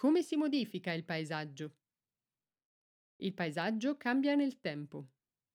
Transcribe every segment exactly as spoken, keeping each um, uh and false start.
Come si modifica il paesaggio? Il paesaggio cambia nel tempo.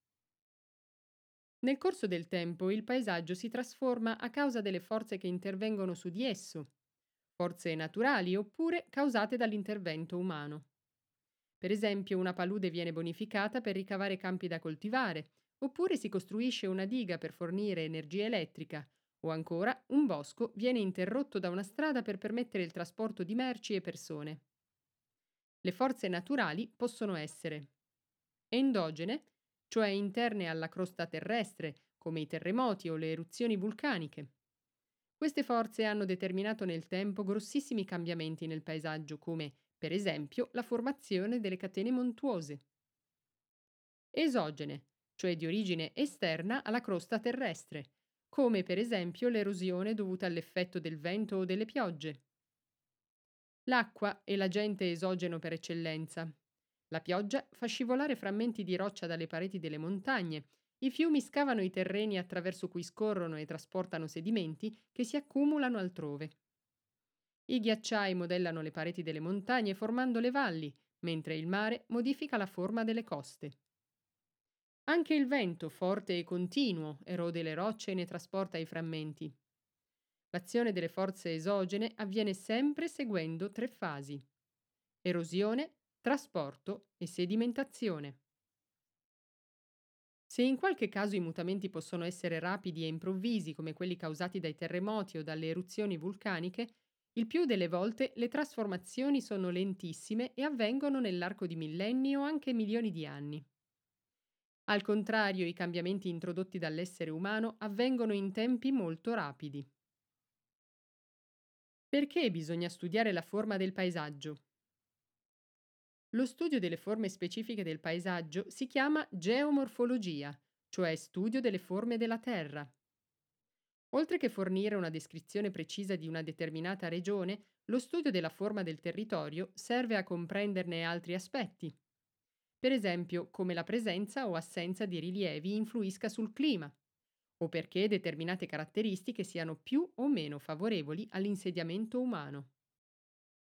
Nel corso del tempo il paesaggio si trasforma a causa delle forze che intervengono su di esso, forze naturali oppure causate dall'intervento umano. Per esempio, una palude viene bonificata per ricavare campi da coltivare, oppure si costruisce una diga per fornire energia elettrica, o ancora un bosco viene interrotto da una strada per permettere il trasporto di merci e persone. Le forze naturali possono essere endogene, cioè interne alla crosta terrestre, come i terremoti o le eruzioni vulcaniche. Queste forze hanno determinato nel tempo grossissimi cambiamenti nel paesaggio, come per esempio la formazione delle catene montuose. Esogene, cioè di origine esterna alla crosta terrestre, come per esempio l'erosione dovuta all'effetto del vento o delle piogge. L'acqua è l'agente esogeno per eccellenza. La pioggia fa scivolare frammenti di roccia dalle pareti delle montagne, i fiumi scavano i terreni attraverso cui scorrono e trasportano sedimenti che si accumulano altrove. I ghiacciai modellano le pareti delle montagne formando le valli, mentre il mare modifica la forma delle coste. Anche il vento, forte e continuo, erode le rocce e ne trasporta i frammenti. L'azione delle forze esogene avviene sempre seguendo tre fasi: erosione, trasporto e sedimentazione. Se in qualche caso i mutamenti possono essere rapidi e improvvisi, come quelli causati dai terremoti o dalle eruzioni vulcaniche, il più delle volte le trasformazioni sono lentissime e avvengono nell'arco di millenni o anche milioni di anni. Al contrario, i cambiamenti introdotti dall'essere umano avvengono in tempi molto rapidi. Perché bisogna studiare la forma del paesaggio? Lo studio delle forme specifiche del paesaggio si chiama geomorfologia, cioè studio delle forme della Terra. Oltre che fornire una descrizione precisa di una determinata regione, lo studio della forma del territorio serve a comprenderne altri aspetti. Per esempio, come la presenza o assenza di rilievi influisca sul clima, o perché determinate caratteristiche siano più o meno favorevoli all'insediamento umano.